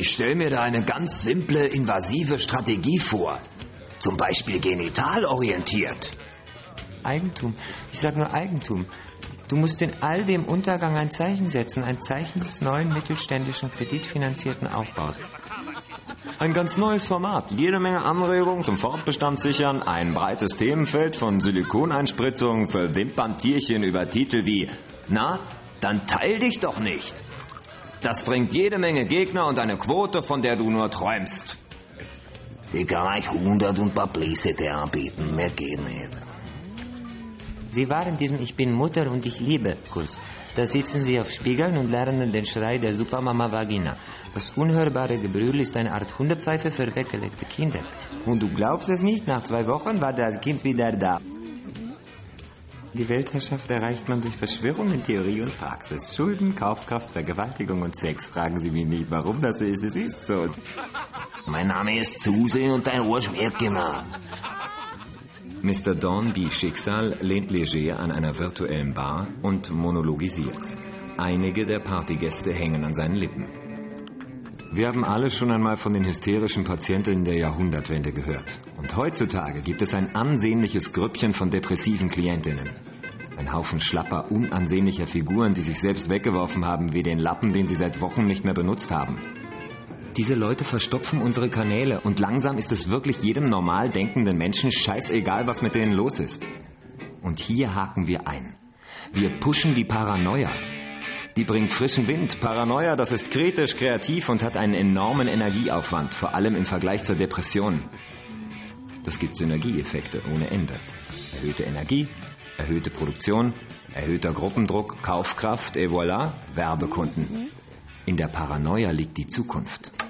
Ich stelle mir da eine ganz simple, invasive Strategie vor. Zum Beispiel genitalorientiert. Eigentum. Ich sag nur Eigentum. Du musst in all dem Untergang ein Zeichen setzen. Ein Zeichen des neuen mittelständischen kreditfinanzierten Aufbaus. Ein ganz neues Format, jede Menge Anregungen zum Fortbestand sichern, ein breites Themenfeld von Silikoneinspritzungen für Wimperntierchen über Titel wie Na, dann teil dich doch nicht. Das bringt jede Menge Gegner und eine Quote, von der du nur träumst. Ich kann euch 100 und Publicity anbieten, mehr geht nicht. Sie waren diesem Ich bin Mutter und ich liebe Kurs. Da sitzen sie auf Spiegeln und lernen den Schrei der Supermama Vagina. Das unhörbare Gebrüll ist eine Art Hundepfeife für weggelegte Kinder. Und du glaubst es nicht, nach 2 Wochen war das Kind wieder da. Die Weltherrschaft erreicht man durch Verschwörungen, Theorie und Praxis. Schulden, Kaufkraft, Vergewaltigung und Sex. Fragen Sie mich nicht, warum das so ist. Es ist so. Mein Name ist Susi und dein Ohr schmerzt immer. Mr. Dornbys Schicksal lehnt leger an einer virtuellen Bar und monologisiert. Einige der Partygäste hängen an seinen Lippen. Wir haben alle schon einmal von den hysterischen Patienten der Jahrhundertwende gehört. Und heutzutage gibt es ein ansehnliches Grüppchen von depressiven Klientinnen. Ein Haufen schlapper, unansehnlicher Figuren, die sich selbst weggeworfen haben wie den Lappen, den sie seit Wochen nicht mehr benutzt haben. Diese Leute verstopfen unsere Kanäle und langsam ist es wirklich jedem normal denkenden Menschen scheißegal, was mit denen los ist. Und hier haken wir ein. Wir pushen die Paranoia. Die bringt frischen Wind. Paranoia, das ist kritisch, kreativ und hat einen enormen Energieaufwand, vor allem im Vergleich zur Depression. Das gibt Synergieeffekte ohne Ende. Erhöhte Energie, erhöhte Produktion, erhöhter Gruppendruck, Kaufkraft, et voilà, Werbekunden. In der Paranoia liegt die Zukunft.